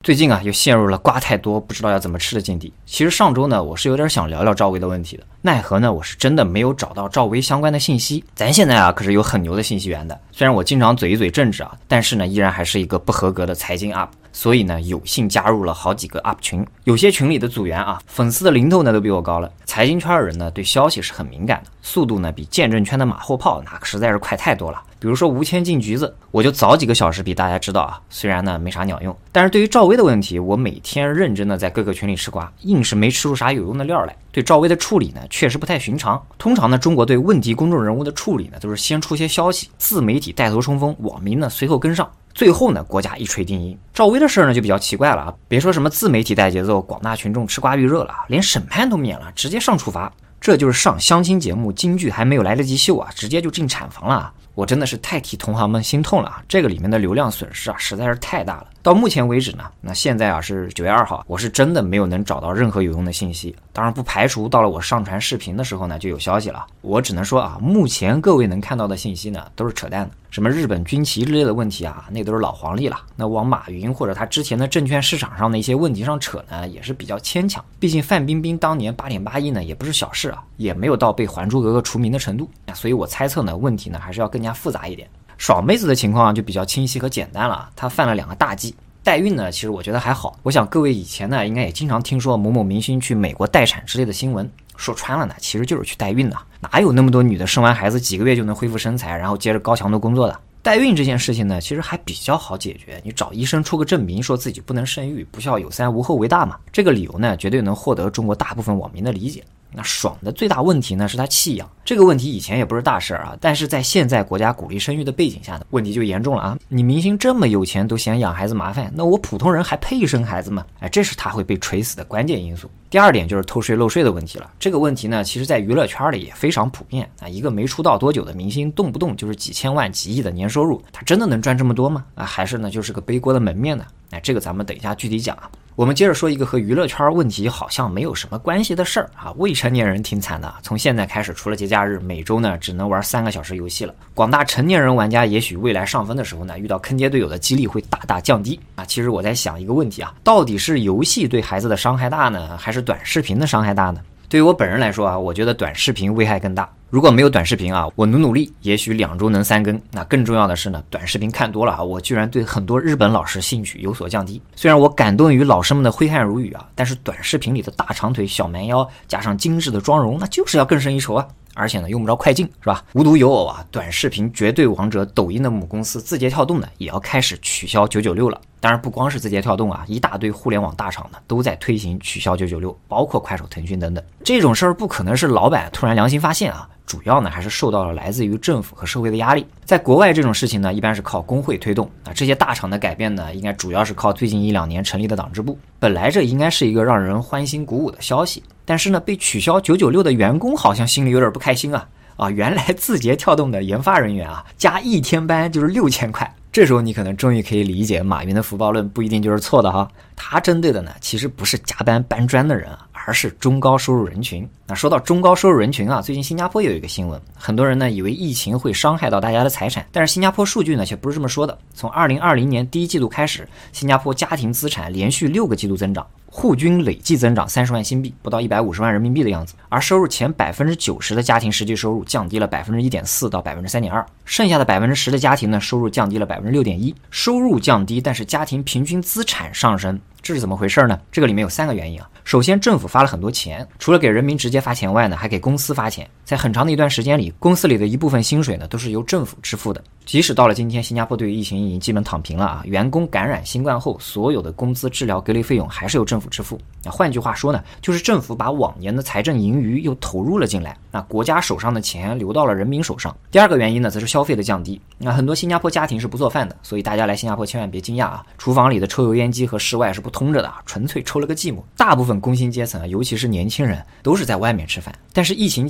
最近啊，又陷入了瓜太多不知道要怎么吃的境地。其实上周呢，我是有点想聊聊赵薇的问题的，奈何呢，我是真的没有找到赵薇相关的信息。咱现在啊，可是有很牛的信息源的。虽然我经常嘴一嘴政治啊，但是呢，依然还是一个不合格的财经 UP。所以呢，有幸加入了好几个 UP 群，有些群里的组员啊，粉丝的零头呢都比我高了。财经圈的人呢，对消息是很敏感的，速度呢比见证圈的马后炮那可实在是快太多了。比如说吴谦进局子，我就早几个小时比大家知道啊，虽然呢没啥鸟用，但是对于赵薇的问题，我每天认真的在各个群里吃瓜，硬是没吃出啥有用的料来。对赵薇的处理呢，确实不太寻常。通常呢，中国对问题公众人物的处理呢，都是先出些消息，自媒体带头冲锋，网民呢随后跟上。最后呢，国家一锤定音。赵薇的事儿呢就比较奇怪了啊，别说什么自媒体带节奏，广大群众吃瓜预热了，连审判都免了，直接上处罚。这就是上相亲节目，京剧还没有来得及秀啊，直接就进产房了啊！我真的是太替同行们心痛了啊！这个里面的流量损失啊，实在是太大了。到目前为止呢，那现在啊是9月2号，我是真的没有能找到任何有用的信息。当然不排除到了我上传视频的时候呢就有消息了。我只能说啊，目前各位能看到的信息呢都是扯淡的，什么日本军旗之类的问题啊，那都是老黄历了。那往马云或者他之前的证券市场上的一些问题上扯呢，也是比较牵强。毕竟范冰冰当年8.8亿呢也不是小事啊，也没有到被《还珠格格》除名的程度。所以我猜测呢，问题呢还是要更加复杂一点。爽妹子的情况就比较清晰和简单了，她犯了2个大忌。代孕呢，其实我觉得还好。我想各位以前呢，应该也经常听说某某明星去美国待产之类的新闻。说穿了呢，其实就是去代孕的。哪有那么多女的生完孩子几个月就能恢复身材，然后接着高强度工作的？代孕这件事情呢，其实还比较好解决，你找医生出个证明，说自己不能生育，不孝有三，无后为大嘛。这个理由呢，绝对能获得中国大部分网民的理解。那爽的最大问题呢，是他弃养。这个问题以前也不是大事啊，但是在现在国家鼓励生育的背景下呢，问题就严重了啊！你明星这么有钱都嫌养孩子麻烦，那我普通人还配生孩子吗？这是他会被锤死的关键因素。第二点就是偷税漏税的问题了。这个问题呢，其实在娱乐圈里也非常普遍啊。一个没出道多久的明星，动不动就是几千万、几亿的年收入，他真的能赚这么多吗？还是呢，就是个背锅的门面呢？这个咱们等一下具体讲啊。我们接着说一个和娱乐圈问题好像没有什么关系的事儿啊，未成年人挺惨的。从现在开始，除了节假日，每周呢只能玩3个小时游戏了。广大成年人玩家也许未来上分的时候呢，遇到坑爹队友的几率会大大降低啊。其实我在想一个问题啊，到底是游戏对孩子的伤害大呢，还是短视频的伤害大呢？对于我本人来说啊，我觉得短视频危害更大。如果没有短视频啊，我努力，也许2周能3更。那更重要的是呢，短视频看多了啊，我居然对很多日本老师兴趣有所降低。虽然我感动于老师们的挥汗如雨啊，但是短视频里的大长腿、小蛮腰，加上精致的妆容，那就是要更胜一筹啊。而且呢，用不着快进，是吧？无独有偶啊，短视频绝对王者抖音的母公司字节跳动呢，也要开始取消996了。当然不光是字节跳动啊，一大堆互联网大厂呢都在推行取消996，包括快手、腾讯等等。这种事儿不可能是老板突然良心发现啊，主要呢还是受到了来自于政府和社会的压力。在国外这种事情呢，一般是靠工会推动啊，这些大厂的改变呢，应该主要是靠最近1-2年成立的党支部。本来这应该是一个让人欢欣鼓舞的消息，但是呢，被取消996的员工好像心里有点不开心啊。原来字节跳动的研发人员啊，加1天班就是6000块。这时候你可能终于可以理解马云的福报论不一定就是错的哈。他针对的呢，其实不是加班搬砖的人啊，而是中高收入人群。那说到中高收入人群啊，最近新加坡也有一个新闻，很多人呢以为疫情会伤害到大家的财产，但是新加坡数据呢却不是这么说的。从2020年第1季度开始，新加坡家庭资产连续6个季度增长，户均累计增长30万新币，不到150万人民币的样子。而收入前90%的家庭实际收入降低了1.4%到3.2%，剩下的10%的家庭呢，收入降低了6.1%。收入降低，但是家庭平均资产上升。这是怎么回事呢？这个里面有3个原因啊。首先，政府发了很多钱，除了给人民直接发钱外呢，还给公司发钱。在很长的一段时间里，公司里的一部分薪水呢，都是由政府支付的。即使到了今天，新加坡对于疫情已经基本躺平了啊，员工感染新冠后，所有的工资、治疗、隔离费用还是由政府支付。换句话说呢，就是政府把往年的财政盈余又投入了进来，那国家手上的钱流到了人民手上。第2个原因呢，则是消费的降低。那很多新加坡家庭是不做饭的，所以大家来新加坡千万别惊讶啊，厨房里的抽油烟机和室外是不通着的，纯粹抽了个寂寞。大部分工薪阶层，尤其是年轻人，都是在外面吃饭。但是疫情期间餐厅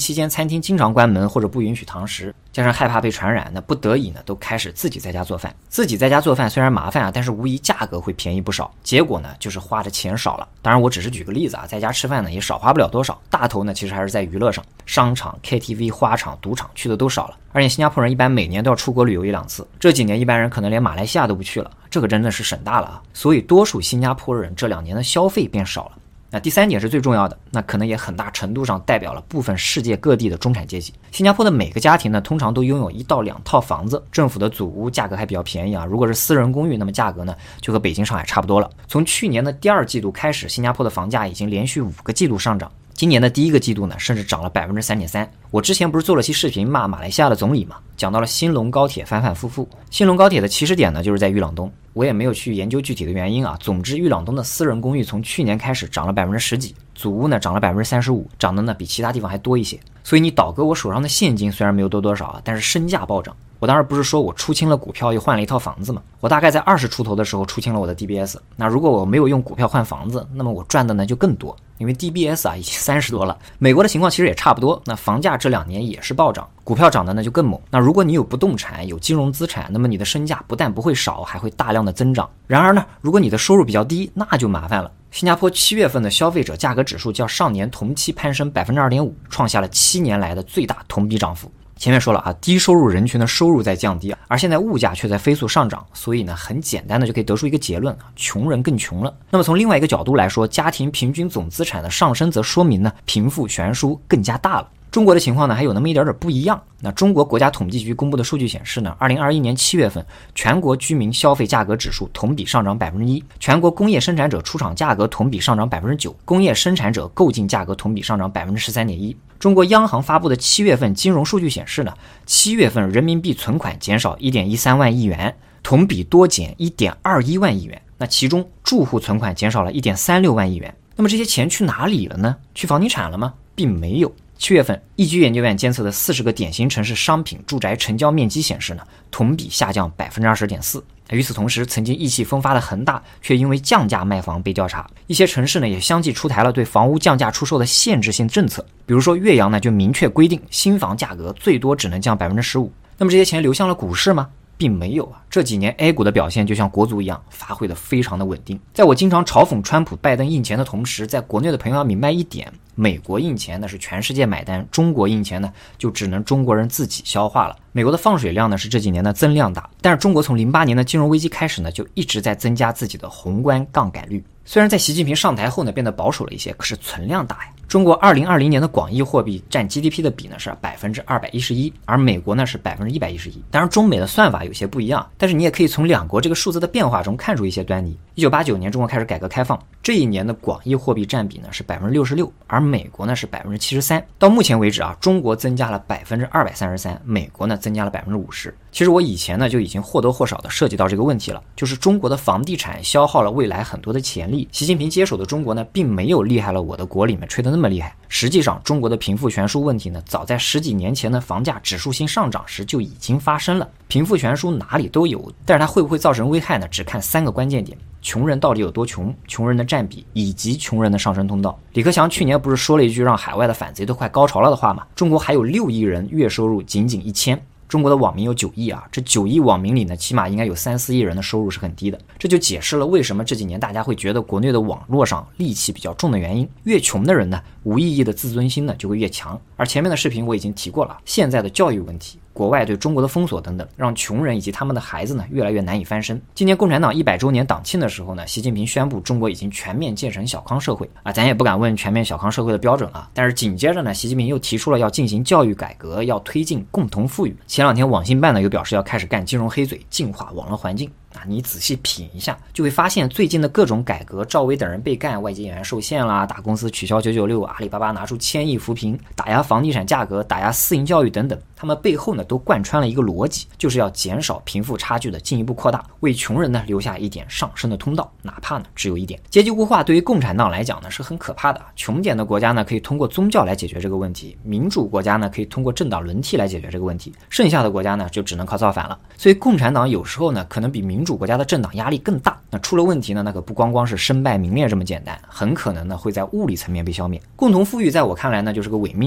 厅经常关门或者不允许堂食，加上害怕被传染，那不得已呢都开始自己在家做饭。自己在家做饭虽然麻烦啊，但是无疑价格会便宜不少。结果呢就是花的钱少了。当然我只是举个例子啊，在家吃饭呢也少花不了多少，大头呢其实还是在娱乐上，商场、KTV、花场、赌场去的都少了。而且新加坡人一般每年都要出国旅游1-2次，这几年一般人可能连马来西亚都不去了，这个真的是省大了啊。所以多数新加坡人这2年的消费变少了。那第3点是最重要的，那可能也很大程度上代表了部分世界各地的中产阶级。新加坡的每个家庭呢，通常都拥有1到2套房子，政府的祖屋价格还比较便宜啊。如果是私人公寓，那么价格呢就和北京、上海差不多了。从去年的第2季度开始，新加坡的房价已经连续5个季度上涨。今年的第1个季度呢，甚至涨了 3.3%。我之前不是做了期视频骂马来西亚的总理嘛，讲到了兴隆高铁反反复复。兴隆高铁的起始点呢，就是在裕朗东，我也没有去研究具体的原因啊。总之，裕朗东的私人公寓从去年开始涨了10%几，祖屋呢涨了35%，涨的呢比其他地方还多一些。所以你倒戈，我手上的现金虽然没有多少啊，但是身价暴涨。我当时不是说我出清了股票又换了1套房子吗？我大概在20出头的时候出清了我的 DBS。那如果我没有用股票换房子，那么我赚的呢就更多，因为 DBS 啊已经30多了。美国的情况其实也差不多，那房价这2年也是暴涨，股票涨的呢就更猛。那如果你有不动产、有金融资产，那么你的身价不但不会少，还会大量的增长。然而呢，如果你的收入比较低，那就麻烦了。新加坡7月份的消费者价格指数较上年同期攀升 2.5%， 创下了7年来的最大同比涨幅。前面说了啊，低收入人群的收入在降低，而现在物价却在飞速上涨，所以呢，很简单的就可以得出一个结论啊，穷人更穷了。那么从另外一个角度来说，家庭平均总资产的上升，则说明呢，贫富悬殊更加大了。中国的情况呢，还有那么一点点不一样。那中国国家统计局公布的数据显示呢，2021年7月份，全国居民消费价格指数同比上涨 1%， 全国工业生产者出厂价格同比上涨 9%， 工业生产者购进价格同比上涨 13.1%。中国央行发布的7月份金融数据显示呢，7月份人民币存款减少 1.13 万亿元，同比多减 1.21 万亿元。那其中住户存款减少了 1.36 万亿元。那么这些钱去哪里了呢？去房地产了吗？并没有。7月份，易居研究院监测的40个典型城市商品住宅成交面积显示呢，同比下降 20.4%。与此同时，曾经意气风发的恒大却因为降价卖房被调查。一些城市呢也相继出台了对房屋降价出售的限制性政策，比如说岳阳呢就明确规定新房价格最多只能降 15%。那么这些钱流向了股市吗？并没有啊，这几年 A 股的表现就像国足一样，发挥的非常的稳定。在我经常嘲讽川普、拜登印钱的同时，在国内的朋友要明白一点，美国印钱那是全世界买单，中国印钱呢就只能中国人自己消化了。美国的放水量呢是这几年的增量大，但是中国从08年的金融危机开始呢，就一直在增加自己的宏观杠杆率。虽然在习近平上台后呢变得保守了一些，可是存量大呀。中国2020年的广义货币占 GDP 的比呢是 211%， 而美国呢是 111%。当然中美的算法有些不一样，但是你也可以从两国这个数字的变化中看出一些端倪。1989年中国开始改革开放，这一年的广义货币占比呢是 66%， 而美国呢是 73%。到目前为止啊，中国增加了 233%， 美国呢增加了 50%。其实我以前呢就已经或多或少的涉及到这个问题了，就是中国的房地产消耗了未来很多的潜力。习近平接手的中国呢，并没有厉害了我的国里面吹得那么厉害。实际上，中国的贫富悬殊问题呢，早在10几年前的房价指数性上涨时就已经发生了。贫富悬殊哪里都有，但是它会不会造成危害呢？只看3个关键点：穷人到底有多穷，穷人的占比，以及穷人的上升通道。李克强去年不是说了一句让海外的反贼都快高潮了的话吗？中国还有6亿人月收入仅仅1000。中国的网民有9亿啊，这9亿网民里呢，起码应该有3、4亿人的收入是很低的。这就解释了为什么这几年大家会觉得国内的网络上戾气比较重的原因。越穷的人呢，无意义的自尊心呢就会越强。而前面的视频我已经提过了，现在的教育问题，国外对中国的封锁等等，让穷人以及他们的孩子呢越来越难以翻身。今年共产党100周年党庆的时候呢，习近平宣布中国已经全面建成小康社会啊，咱也不敢问全面小康社会的标准啊。但是紧接着呢，习近平又提出了要进行教育改革，要推进共同富裕。前2天网信办呢又表示要开始干金融黑嘴，净化网络环境。你仔细品一下，就会发现最近的各种改革，赵薇等人被干，外籍演员受限啦，大公司取消996，阿里巴巴拿出1000亿扶贫，打压房地产价格，打压私营教育等等，他们背后呢都贯穿了一个逻辑，就是要减少贫富差距的进一步扩大，为穷人呢留下一点上升的通道，哪怕呢只有一点。阶级固化对于共产党来讲呢是很可怕的，穷点的国家呢可以通过宗教来解决这个问题，民主国家呢可以通过政党轮替来解决这个问题，剩下的国家呢就只能靠造反了。所以共产党有时候呢可能比民主国家的政党压力更大，那出了问题呢，那可不光光是身败名裂这么简单，很可能呢会在物理层面被消灭。共同富裕在我看来呢就是个伪命题。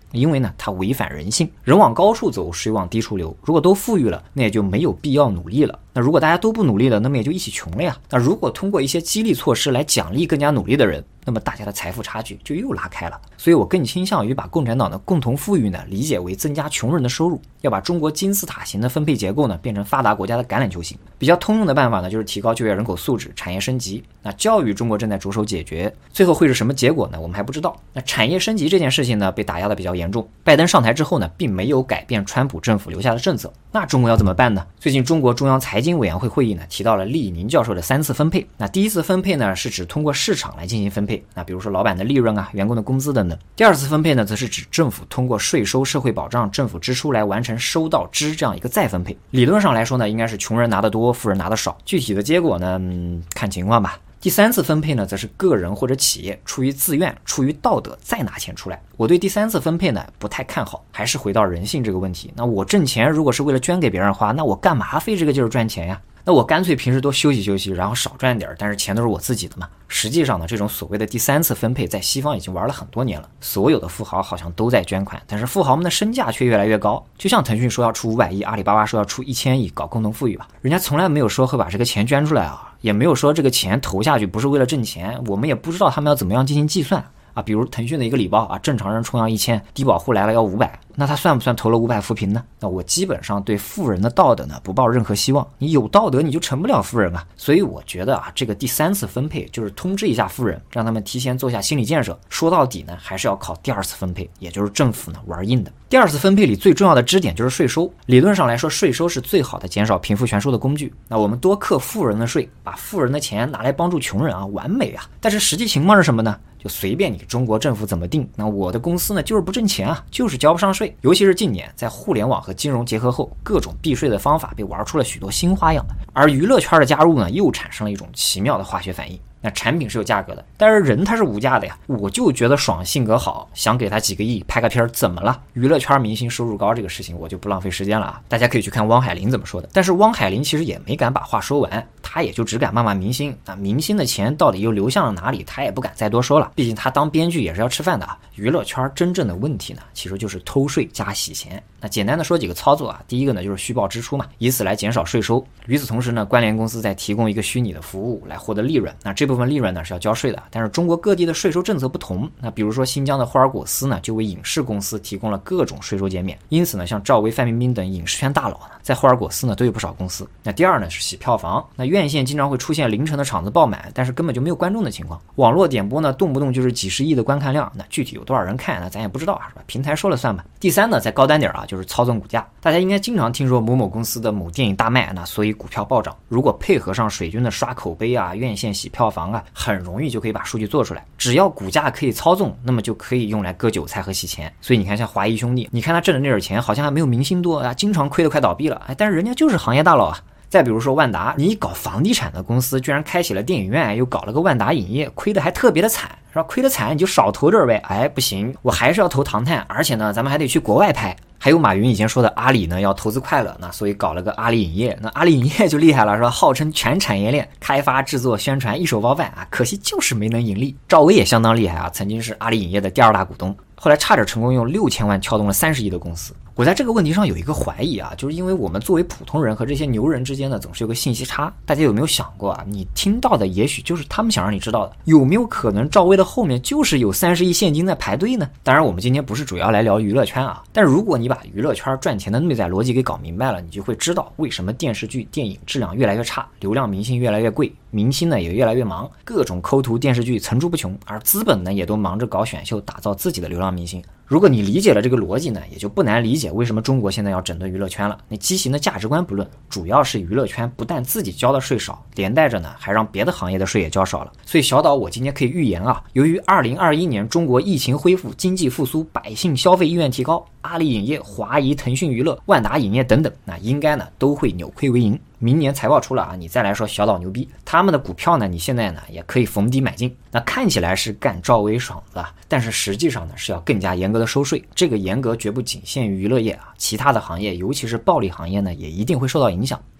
因为呢它违反人性，人往高处走，水往低处流。如果都富裕了，那也就没有必要努力了。那如果大家都不努力了，那么也就一起穷了呀。那如果通过一些激励措施来奖励更加努力的人，那么大家的财富差距就又拉开了。所以我更倾向于把共产党的共同富裕呢理解为增加穷人的收入，要把中国金字塔型的分配结构呢变成发达国家的橄榄球型。比较通用的办法呢就是提高就业人口素质，产业升级。那教育中国正在着手解决，最后会是什么结果呢？我们还不知道。那产业升级这件事情呢被打压的比较严重，拜登上台之后呢并没有改变川普政府留下的政策。那中国要怎么办呢？最近中国中央财经委员会会议呢提到了厉以宁教授的3次分配。那第一次分配呢是指通过市场来进行分配，那比如说老板的利润啊、员工的工资等等。第二次分配呢则是指政府通过税收、社会保障、政府支出来完成收到支这样一个再分配。理论上来说呢应该是穷人拿得多，富人拿得少，具体的结果呢看情况吧。第3次分配呢则是个人或者企业出于自愿、出于道德再拿钱出来。我对第3次分配呢不太看好，还是回到人性这个问题。那我挣钱如果是为了捐给别人花，那我干嘛费这个劲儿赚钱呀？那我干脆平时多休息休息，然后少赚点，但是钱都是我自己的嘛。实际上呢，这种所谓的第3次分配在西方已经玩了很多年了，所有的富豪好像都在捐款，但是富豪们的身价却越来越高。就像腾讯说要出500亿，阿里巴巴说要出1000亿搞共同富裕吧，人家从来没有说会把这个钱捐出来啊，也没有说这个钱投下去不是为了挣钱，我们也不知道他们要怎么样进行计算啊。比如腾讯的一个礼包啊，正常人充要1000，低保户来了要500，那他算不算投了500扶贫呢？那我基本上对富人的道德呢不抱任何希望，你有道德你就成不了富人啊。所以我觉得啊，这个第3次分配就是通知一下富人，让他们提前做下心理建设。说到底呢，还是要靠第2次分配，也就是政府呢玩硬的。第2次分配里最重要的支点就是税收，理论上来说，税收是最好的减少贫富悬殊的工具。那我们多课富人的税，把富人的钱拿来帮助穷人啊，完美啊！但是实际情况是什么呢？就随便你中国政府怎么定，那我的公司呢就是不挣钱啊，就是交不上税。尤其是近年在互联网和金融结合后，各种避税的方法被玩出了许多新花样，而娱乐圈的加入呢又产生了一种奇妙的化学反应。那产品是有价格的，但是人他是无价的呀。我就觉得爽，性格好，想给他几个亿拍个片怎么了？娱乐圈明星收入高这个事情我就不浪费时间了啊，大家可以去看汪海林怎么说的。但是汪海林其实也没敢把话说完，他也就只敢骂骂明星。那明星的钱到底又流向了哪里，他也不敢再多说了，毕竟他当编剧也是要吃饭的啊。娱乐圈真正的问题呢，其实就是偷税加洗钱。那简单的说几个操作啊，第一个呢就是虚报支出嘛，以此来减少税收。与此同时呢，关联公司在提供一个虚拟的服务来获得利润，那这部分利润呢是要交税的。但是中国各地的税收政策不同，那比如说新疆的霍尔果斯呢就为影视公司提供了各种税收减免，因此呢像赵薇、范冰冰等影视圈大佬呢在霍尔果斯呢都有不少公司。那第二呢是洗票房，那院线经常会出现凌晨的场子爆满，但是根本就没有观众的情况。网络点播呢动不动就是几十亿的观看量，那具体有多少人看那咱也不知道啊，是吧？平台说了算吧。第三呢再高端点啊，就是操纵股价。大家应该经常听说某某公司的某电影大卖，那所以股票暴涨。如果配合上水军的刷口碑啊、院线洗票房啊，很容易就可以把数据做出来。只要股价可以操纵，那么就可以用来割韭菜和洗钱。所以你看像华谊兄弟，你看他挣的那点钱好像还没有明星多啊，经常亏得快倒闭了，但是人家就是行业大佬啊。再比如说万达，你搞房地产的公司居然开启了电影院，又搞了个万达影业，亏得还特别的惨，是吧？亏得惨你就少投这儿呗。不行，我还是要投唐探，而且呢咱们还得去国外拍。还有马云以前说的阿里呢要投资快乐，那所以搞了个阿里影业。那阿里影业就厉害了，是吧？号称全产业链开发、制作、宣传一手包办啊，可惜就是没能盈利。赵薇也相当厉害啊，曾经是阿里影业的第2大股东，后来差点成功用6000万撬动了30亿的公司。我在这个问题上有一个怀疑啊，就是因为我们作为普通人和这些牛人之间呢总是有个信息差。大家有没有想过啊，你听到的也许就是他们想让你知道的。有没有可能赵薇的后面就是有30亿现金在排队呢？当然我们今天不是主要来聊娱乐圈啊，但如果你把娱乐圈赚钱的内在逻辑给搞明白了，你就会知道为什么电视剧、电影质量越来越差，流量明星越来越贵，明星呢也越来越忙，各种抠图电视剧层出不穷，而资本呢也都忙着搞选秀，打造自己的流量明星。如果你理解了这个逻辑呢，也就不难理解为什么中国现在要整顿娱乐圈了。那畸形的价值观不论，主要是娱乐圈不但自己交的税少，连带着呢还让别的行业的税也交少了。所以小岛我今天可以预言啊，由于2021年中国疫情恢复、经济复苏、百姓消费意愿提高，阿里影业、华谊、腾讯娱乐、万达影业等等，那应该呢都会扭亏为盈。明年财报出了啊，你再来说小岛牛逼，他们的股票呢，你现在呢也可以逢低买进。那看起来是干赵薇爽子啊，但是实际上呢是要更加严格的收税。这个严格绝不仅限于娱乐业啊，其他的行业，尤其是暴利行业呢，也一定会受到影响。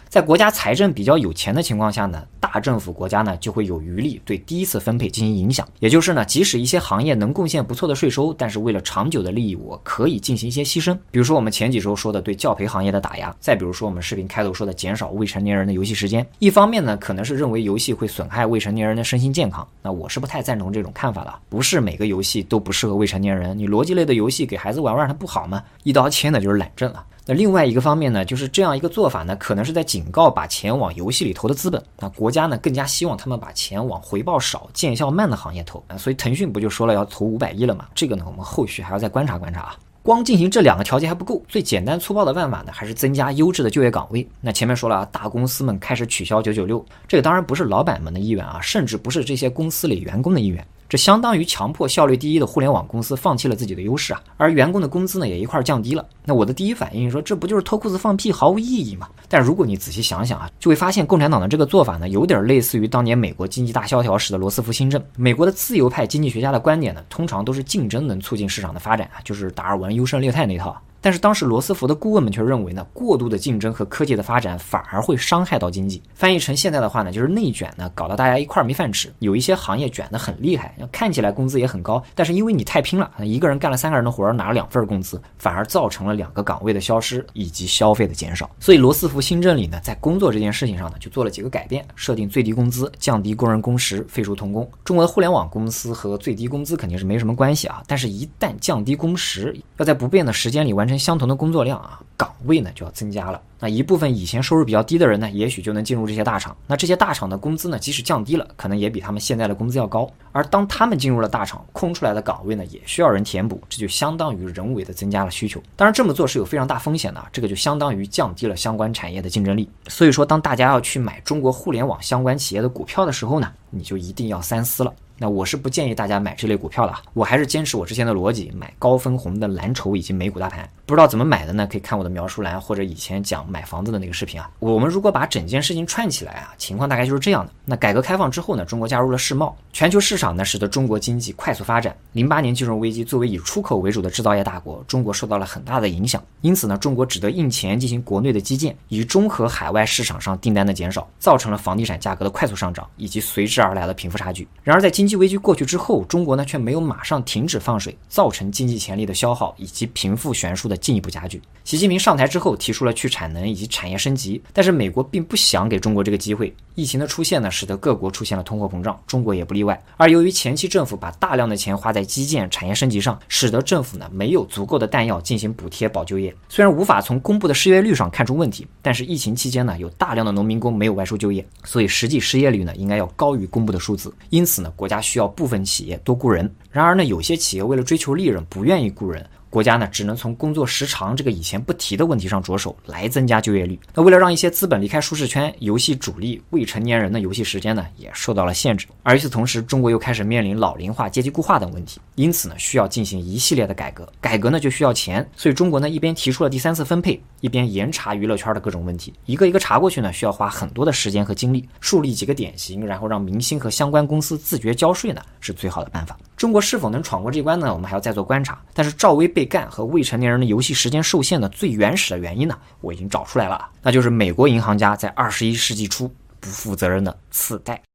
在国家财政比较有钱的情况下呢，大政府国家呢就会有余力对第一次分配进行影响。也就是呢，即使一些行业能贡献不错的税收，但是为了长久的利益，我可以进行一些牺牲。比如说我们前几周说的对教培行业的打压，再比如说我们视频开头说的减少未成年人的游戏时间。一方面呢，可能是认为游戏会损害未成年人的身心健康，那我是不太赞同这种看法的。不是每个游戏都不适合未成年人，你逻辑类的游戏给孩子玩玩它不好吗？一刀切呢就是懒政了。那另外一个方面呢，就是这样一个做法呢，可能是在警告把钱往游戏里投的资本。那国家呢更加希望他们把钱往回报少、见效慢的行业投。所以腾讯不就说了要投500亿了吗？这个呢我们后续还要再观察观察啊。光进行这2个条件还不够，最简单粗暴的办法呢，还是增加优质的就业岗位。那前面说了啊，大公司们开始取消996，这个当然不是老板们的意愿啊，甚至不是这些公司里员工的意愿。这相当于强迫效率第一的互联网公司放弃了自己的优势啊，而员工的工资呢也一块降低了。那我的第一反应说，这不就是脱裤子放屁，毫无意义吗？但如果你仔细想想啊，就会发现共产党的这个做法呢，有点类似于当年美国经济大萧条时的罗斯福新政。美国的自由派经济学家的观点呢，通常都是竞争能促进市场的发展啊，就是达尔文优胜劣汰那套。但是当时罗斯福的顾问们却认为呢，过度的竞争和科技的发展反而会伤害到经济。翻译成现在的话呢，就是内卷呢，搞到大家一块没饭吃。有一些行业卷得很厉害，看起来工资也很高，但是因为你太拼了，一个人干了3个人的活，拿了2份工资，反而造成了2个岗位的消失以及消费的减少。所以罗斯福新政里呢，在工作这件事情上呢，就做了几个改变，设定最低工资，降低工人工时，废除童工。中国的互联网公司和最低工资肯定是没什么关系啊，但是一旦降低工时，要在不变的时间里完成相同的工作量啊，岗位呢就要增加了。那一部分以前收入比较低的人呢，也许就能进入这些大厂。那这些大厂的工资呢，即使降低了，可能也比他们现在的工资要高。而当他们进入了大厂，空出来的岗位呢，也需要人填补，这就相当于人为的增加了需求。当然这么做是有非常大风险的，这个就相当于降低了相关产业的竞争力。所以说，当大家要去买中国互联网相关企业的股票的时候呢，你就一定要三思了。那我是不建议大家买这类股票的，我还是坚持我之前的逻辑，买高分红的蓝筹以及美股大盘。不知道怎么买的呢，可以看我的描述栏或者以前讲买房子的那个视频啊。我们如果把整件事情串起来啊，情况大概就是这样的。那改革开放之后呢，中国加入了世贸，全球市场呢使得中国经济快速发展。08年金融危机，作为以出口为主的制造业大国，中国受到了很大的影响，因此呢，中国只得印钱进行国内的基建，以中和海外市场上订单的减少，造成了房地产价格的快速上涨，以及随之而来的贫富差距。然而在经济危机过去之后，中国呢却没有马上停止放水，造成经济潜力的消耗以及贫富悬殊的进一步加剧。习近平上台之后提出了去产能以及产业升级，但是美国并不想给中国这个机会。疫情的出现呢，使得各国出现了通货膨胀，中国也不例外。而由于前期政府把大量的钱花在基建、产业升级上，使得政府呢没有足够的弹药进行补贴保就业。虽然无法从公布的失业率上看出问题，但是疫情期间呢，有大量的农民工没有外出就业，所以实际失业率呢应该要高于公布的数字。因此呢，国家需要部分企业多雇人。然而呢，有些企业为了追求利润，不愿意雇人。国家呢只能从工作时长这个以前不提的问题上着手来增加就业率。那为了让一些资本离开舒适圈，游戏主力未成年人的游戏时间呢也受到了限制。而与此同时，中国又开始面临老龄化、阶级固化等问题，因此呢需要进行一系列的改革。改革呢就需要钱，所以中国呢一边提出了第3次分配，一边严查娱乐圈的各种问题，一个一个查过去呢，需要花很多的时间和精力。树立几个典型，然后让明星和相关公司自觉交税呢，是最好的办法。中国是否能闯过这关呢？我们还要再做观察。但是赵薇被干和未成年人的游戏时间受限的最原始的原因呢，我已经找出来了，那就是美国银行家在21世纪初不负责任的次贷。